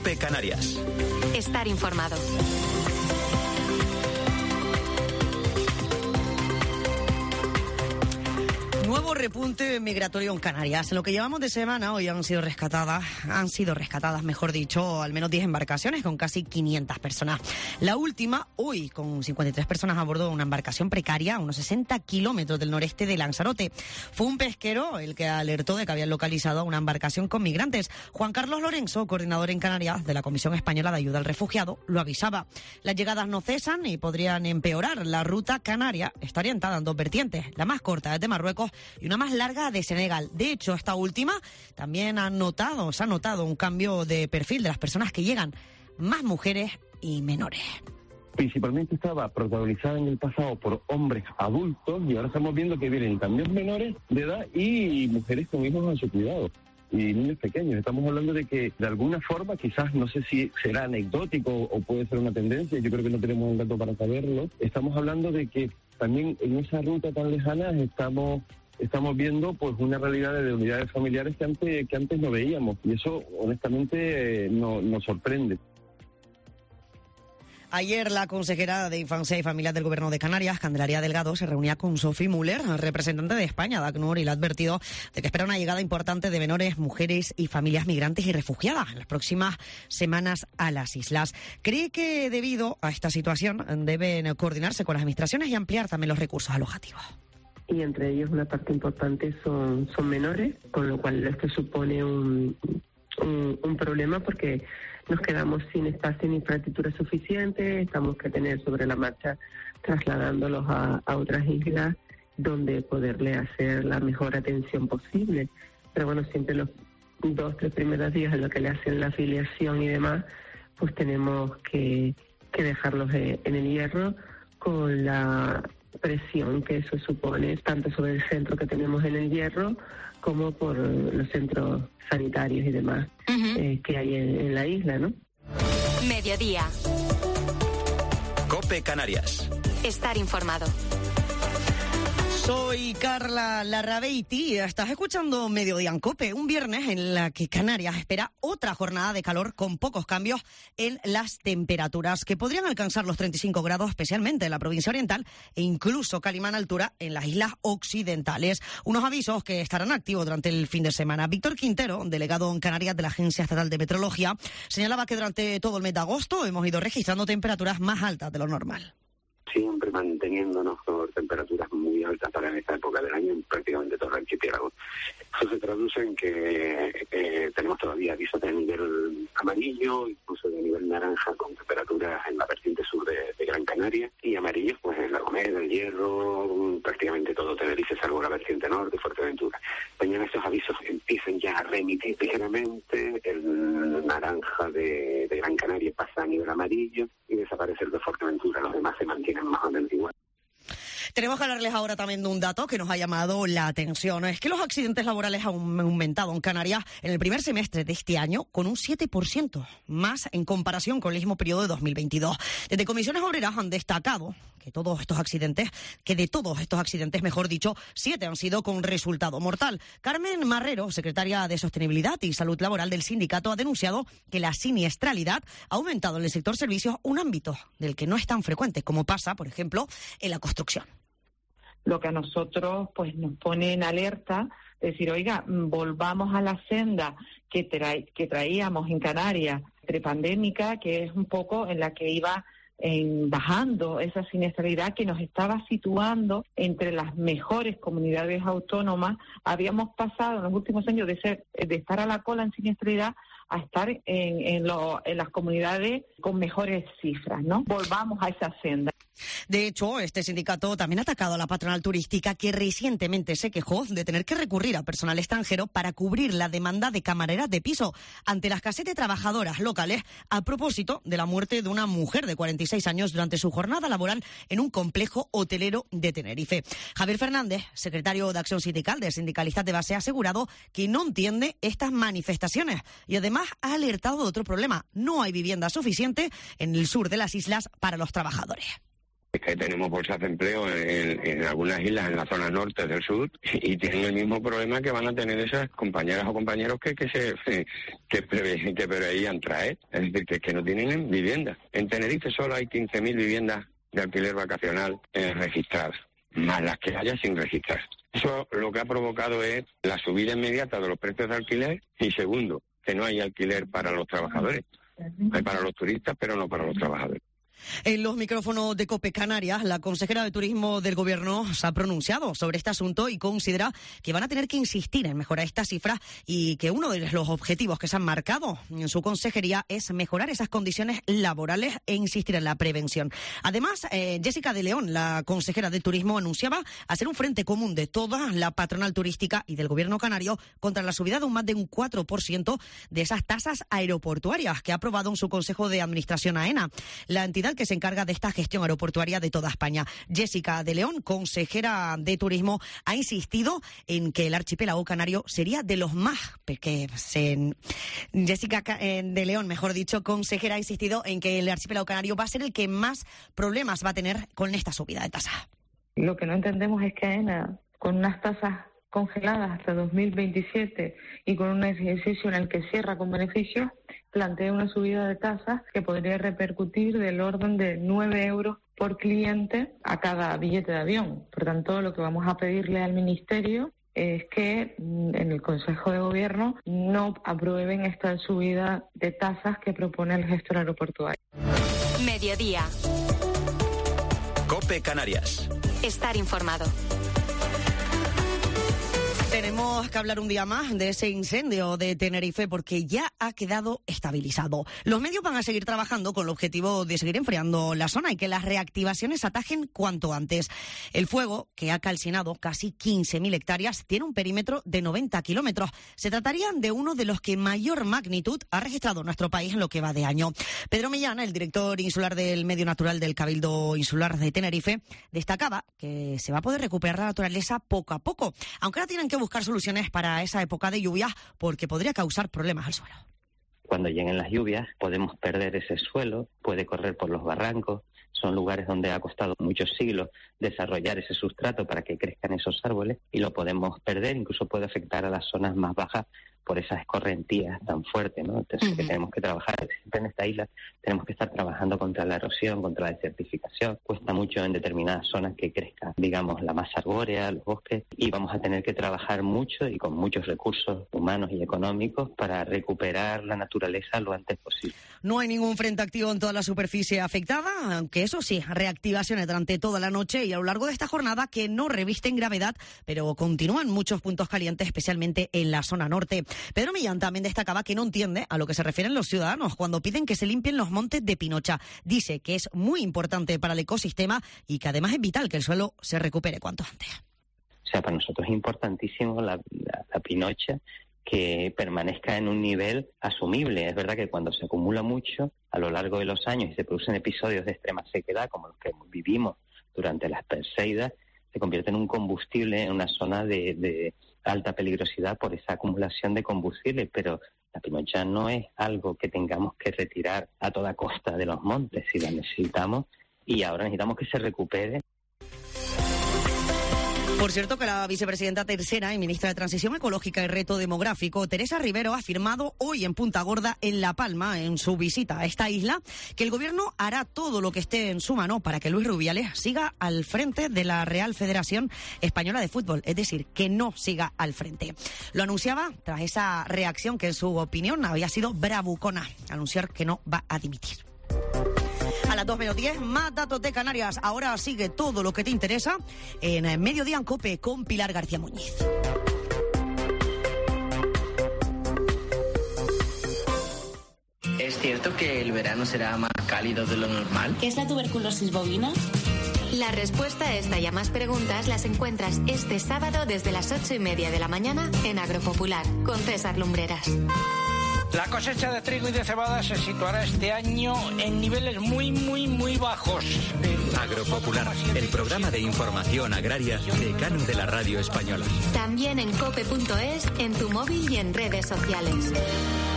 COPE Canarias. Estar informado. Nuevo repunte migratorio en Canarias. En lo que llevamos de semana, hoy han sido rescatadas, mejor dicho, al menos 10 embarcaciones con casi 500 personas. La última, hoy, con 53 personas a bordo de una embarcación precaria a unos 60 kilómetros del noreste de Lanzarote. Fue un pesquero el que alertó de que habían localizado una embarcación con migrantes. Juan Carlos Lorenzo, coordinador en Canarias de la Comisión Española de Ayuda al Refugiado, lo avisaba. Las llegadas no cesan y podrían empeorar. La ruta canaria está orientada en dos vertientes. La más corta es de Marruecos y una más larga de Senegal. De hecho, esta última también se ha notado un cambio de perfil de las personas que llegan, más mujeres y menores. Principalmente estaba protagonizada en el pasado por hombres adultos y ahora estamos viendo que vienen también menores de edad y mujeres con hijos a su cuidado y niños pequeños. Estamos hablando de que de alguna forma, quizás no sé si será anecdótico o puede ser una tendencia, yo creo que no tenemos un dato para saberlo. Estamos hablando de que también en esa ruta tan lejana estamos viendo pues una realidad de unidades familiares que antes no veíamos y eso honestamente nos sorprende. Ayer la consejera de Infancia y Familias del Gobierno de Canarias, Candelaria Delgado, se reunía con Sophie Müller, representante de España de ACNUR, y le ha advertido de que espera una llegada importante de menores, mujeres y familias migrantes y refugiadas en las próximas semanas a las islas. Cree que debido a esta situación deben coordinarse con las administraciones y ampliar también los recursos alojativos. Y entre ellos una parte importante son menores, con lo cual esto supone un problema porque nos quedamos sin espacio ni infraestructura suficiente, estamos que tener sobre la marcha trasladándolos a otras islas donde poderle hacer la mejor atención posible. Pero bueno, siempre los 2-3 primeros días en lo que le hacen la afiliación y demás, pues tenemos que dejarlos en el hierro con la presión que eso supone tanto sobre el centro que tenemos en el hierro como por los centros sanitarios y demás que hay en la isla, ¿no? Mediodía. COPE Canarias. Estar informado. Soy Carla Larrabeiti, estás escuchando Mediodía en COPE, un viernes en la que Canarias espera otra jornada de calor con pocos cambios en las temperaturas, que podrían alcanzar los 35 grados, especialmente en la provincia oriental, e incluso Calimán altura en las islas occidentales. Unos avisos que estarán activos durante el fin de semana. Víctor Quintero, delegado en Canarias de la Agencia Estatal de Meteorología, señalaba que durante todo el mes de agosto hemos ido registrando temperaturas más altas de lo normal. Siempre manteniéndonos por temperaturas muy altas para esta época del año en prácticamente todo el archipiélago. Eso se traduce en que tenemos todavía avisos de nivel amarillo, incluso de nivel naranja, con temperaturas en la vertiente sur de Gran Canaria, y amarillos pues en La Gomera, El Hierro, prácticamente todo Tenerife, salvo la vertiente norte, Fuerteventura. Mañana estos avisos empiezan ya a remitir ligeramente, el naranja de Gran Canaria pasa a nivel amarillo y desaparece el de Fuerteventura, los demás se mantienen más o menos igual. Tenemos que hablarles ahora también de un dato que nos ha llamado la atención. Es que los accidentes laborales han aumentado en Canarias en el primer semestre de este año con un 7% más en comparación con el mismo periodo de 2022. Desde Comisiones Obreras han destacado que de todos estos accidentes, mejor dicho, 7 han sido con resultado mortal. Carmen Marrero, secretaria de Sostenibilidad y Salud Laboral del sindicato, ha denunciado que la siniestralidad ha aumentado en el sector servicios, un ámbito del que no es tan frecuente como pasa, por ejemplo, en la construcción. Lo que a nosotros pues nos pone en alerta, decir, oiga, volvamos a la senda que traíamos en Canarias prepandémica, que es un poco en la que iba bajando esa siniestralidad, que nos estaba situando entre las mejores comunidades autónomas. Habíamos pasado en los últimos años de estar a la cola en siniestralidad a estar en las comunidades con mejores cifras, ¿no? Volvamos a esa senda. De hecho, este sindicato también ha atacado a la patronal turística, que recientemente se quejó de tener que recurrir a personal extranjero para cubrir la demanda de camareras de piso ante la escasez de trabajadoras locales, a propósito de la muerte de una mujer de 46 años durante su jornada laboral en un complejo hotelero de Tenerife. Javier Fernández, secretario de Acción Sindical de Sindicalistas de Base, ha asegurado que no entiende estas manifestaciones y además ha alertado de otro problema: no hay vivienda suficiente en el sur de las islas para los trabajadores. Es que tenemos bolsas de empleo en algunas islas, en la zona norte del sur, y tienen el mismo problema que van a tener esas compañeras o compañeros que preveían traer. Es decir, que no tienen vivienda. En Tenerife solo hay 15.000 viviendas de alquiler vacacional registradas, más las que haya sin registrar. Eso lo que ha provocado es la subida inmediata de los precios de alquiler y, segundo, que no hay alquiler para los trabajadores. Hay para los turistas, pero no para los trabajadores. En los micrófonos de COPE Canarias, la consejera de Turismo del Gobierno se ha pronunciado sobre este asunto y considera que van a tener que insistir en mejorar estas cifras y que uno de los objetivos que se han marcado en su consejería es mejorar esas condiciones laborales e insistir en la prevención. Además, Jessica de León, la consejera de Turismo, anunciaba hacer un frente común de toda la patronal turística y del Gobierno canario contra la subida de más de un 4% de esas tasas aeroportuarias que ha aprobado en su Consejo de Administración AENA, la entidad que se encarga de esta gestión aeroportuaria de toda España. Jessica de León, consejera de Turismo, ha insistido en que el archipiélago canario sería de los más Jessica de León, mejor dicho, consejera, ha insistido en que el archipiélago canario va a ser el que más problemas va a tener con esta subida de tasas. Lo que no entendemos es que AENA, con unas tasas congeladas hasta 2027 y con un ejercicio en el que cierra con beneficios, plantea una subida de tasas que podría repercutir del orden de 9 euros por cliente a cada billete de avión. Por tanto, lo que vamos a pedirle al Ministerio es que en el Consejo de Gobierno no aprueben esta subida de tasas que propone el gestor aeroportuario. Mediodía. COPE Canarias. Estar informado. Tenemos que hablar un día más de ese incendio de Tenerife porque ya ha quedado estabilizado. Los medios van a seguir trabajando con el objetivo de seguir enfriando la zona y que las reactivaciones atajen cuanto antes. El fuego, que ha calcinado casi 15.000 hectáreas, tiene un perímetro de 90 kilómetros. Se trataría de uno de los que mayor magnitud ha registrado nuestro país en lo que va de año. Pedro Millán, el director insular del Medio Natural del Cabildo Insular de Tenerife, destacaba que se va a poder recuperar la naturaleza poco a poco, aunque ahora tienen que buscar soluciones para esa época de lluvias porque podría causar problemas al suelo. Cuando lleguen las lluvias podemos perder ese suelo, puede correr por los barrancos, son lugares donde ha costado muchos siglos desarrollar ese sustrato para que crezcan esos árboles y lo podemos perder, incluso puede afectar a las zonas más bajas por esas escorrentías tan fuertes, ¿no? Entonces que tenemos que trabajar, siempre en esta isla tenemos que estar trabajando contra la erosión, contra la desertificación. Cuesta mucho en determinadas zonas que crezca, digamos, la masa arbórea, los bosques, y vamos a tener que trabajar mucho y con muchos recursos humanos y económicos para recuperar la naturaleza lo antes posible. No hay ningún frente activo en toda la superficie afectada, aunque eso sí, reactivaciones durante toda la noche y a lo largo de esta jornada que no revisten gravedad, pero continúan muchos puntos calientes, especialmente en la zona norte. Pedro Millán también destacaba que no entiende a lo que se refieren los ciudadanos cuando piden que se limpien los montes de Pinocha. Dice que es muy importante para el ecosistema y que además es vital que el suelo se recupere cuanto antes. O sea, para nosotros es importantísimo la Pinocha que permanezca en un nivel asumible. Es verdad que cuando se acumula mucho a lo largo de los años y se producen episodios de extrema sequedad como los que vivimos durante las Perseidas, se convierte en un combustible en una zona de alta peligrosidad por esa acumulación de combustible, pero la Pinocha no es algo que tengamos que retirar a toda costa de los montes, si la necesitamos, y ahora necesitamos que se recupere. Por cierto, que la vicepresidenta tercera y ministra de Transición Ecológica y Reto Demográfico, Teresa Rivero, ha afirmado hoy en Punta Gorda, en La Palma, en su visita a esta isla, que el gobierno hará todo lo que esté en su mano para que Luis Rubiales siga al frente de la Real Federación Española de Fútbol, es decir, que no siga al frente. Lo anunciaba tras esa reacción que en su opinión había sido bravucona, anunciar que no va a dimitir. A las 2:10, más datos de Canarias. Ahora sigue todo lo que te interesa en Mediodía en COPE con Pilar García Muñiz. ¿Es cierto que el verano será más cálido de lo normal? ¿Qué es la tuberculosis bovina? La respuesta a esta y a más preguntas las encuentras este sábado desde las 8:30 de la mañana en Agropopular con César Lumbreras. La cosecha de trigo y de cebada se situará este año en niveles muy bajos. Agropopular, el programa de información agraria decano de la radio española. También en cope.es, en tu móvil y en redes sociales.